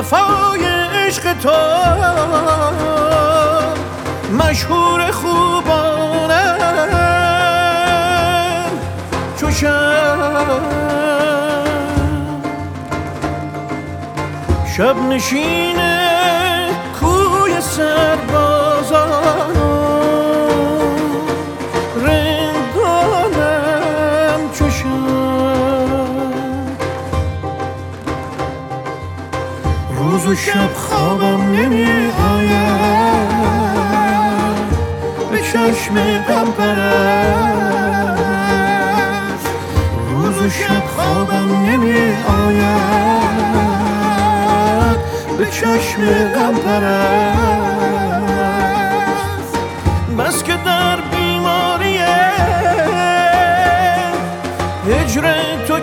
وفای عشق تو مشهور خوبانم چو شب نشین کوی سربازان رندانم چو روز و شب خوابم نمی آید به چشم غم پرست روز و شب خوابم نمی آید به چشم غم پرست بس که در بیماری هجر تو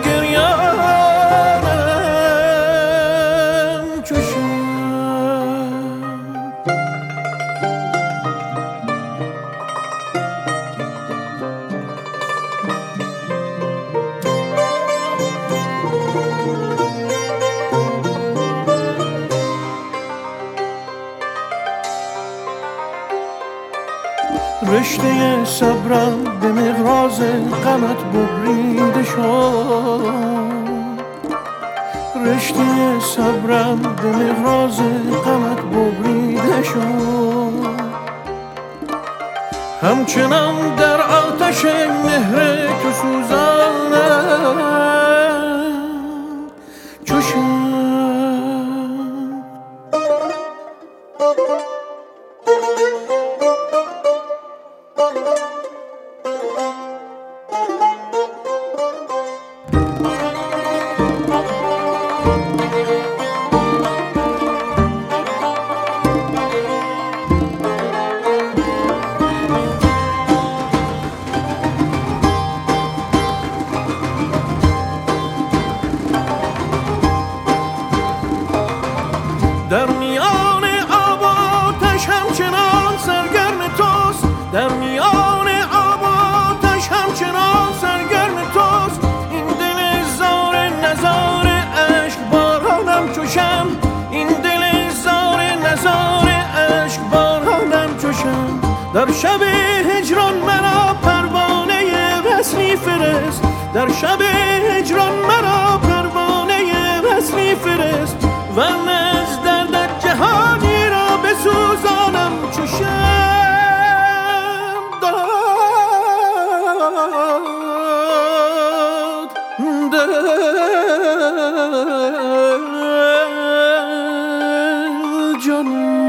گریانم چو رشته صبرم به مقراض غمت ببریده شد رشته صبرم به مقراض غمت ببریده شد همچنان در آتش مهر تو سوزانم چو در میان آب و آتش همچنان سرگرم توست در میان آب و آتش همچنان سرگرم توست این دل زار نزار عشق بارانم چو شمع این دل زار نزار عشق بارانم چو شمع در شب هجران مرا پروانه وصلی فرست در شب هجران مرا پروانه وصلی فرست ورنه از دردت جهانی را بسوزانم چو شمع داد دل جانم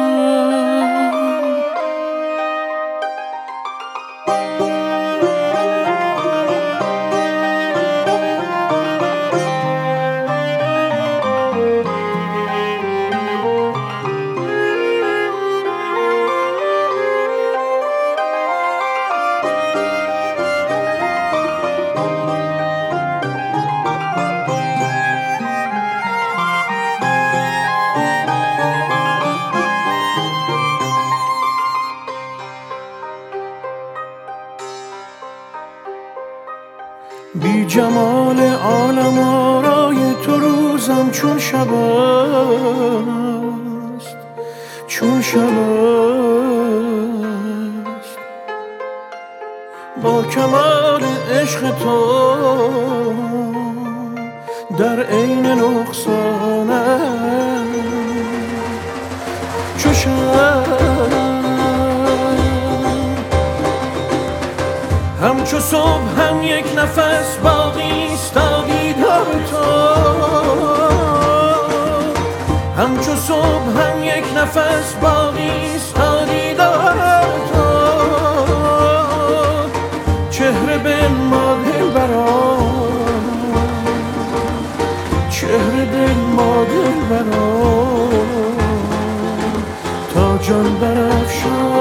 بی جمال عالم آرای تو روزم چون شب است چون شب است با کمال عشق تو در عین نقصانم چو همچو صبح هم یک نفس باقی است دیدار تو همچو صبح هم یک نفس باقی است دیدار تو چهره به ما دلبران چهره به ما دلبران تا جان برافشان